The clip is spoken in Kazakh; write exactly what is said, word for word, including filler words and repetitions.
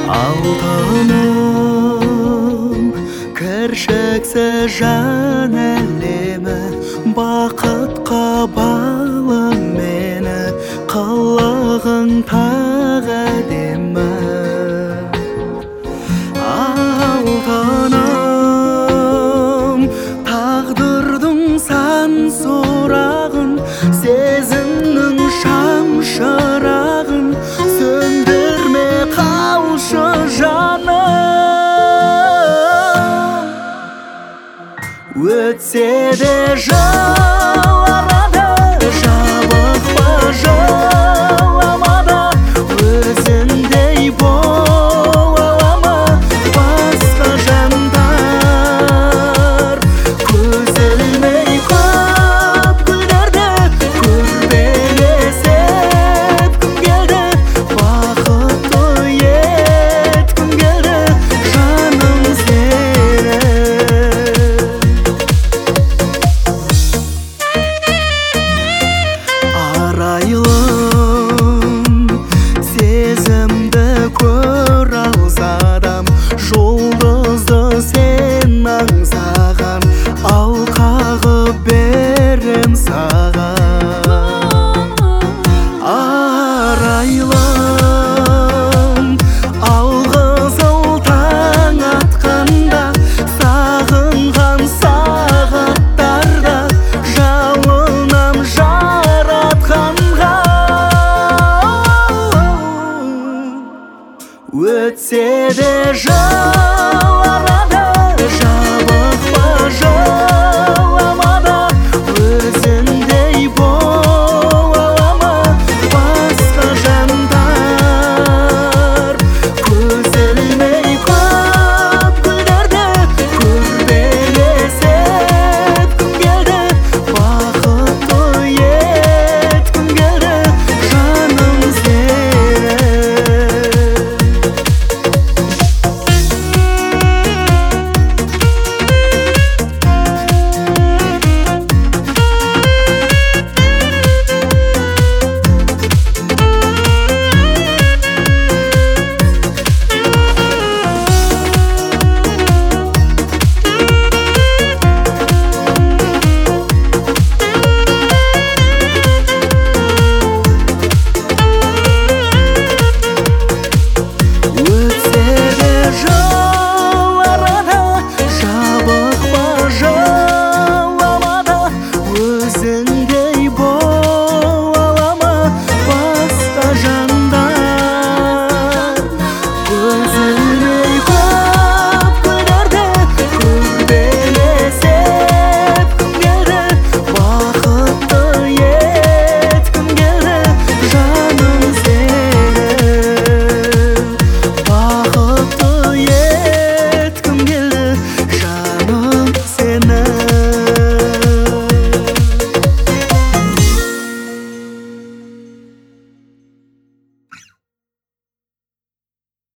алтыным кіршіксіз жан әлемі бақытқа балым мені қылығың тағы әдемі алтыным тағдырдың сан сұрағын сезімнің шамшырағын сөндірме қалшы жаным өтсе де жыл арада жабықпа жыламада өзіңдей бола ала ма басқа жандар көз ілмей көп гүлдерді көрбелесіп күн келді бақытты еткім келді жаным сені арайлым сезімді көр алсадам жұлдызды сен аңсаған алқағы берем саған арайлым алғызыл таң атқанда сағынған сағаттарда жалынам жаратқанға өтсе де жыл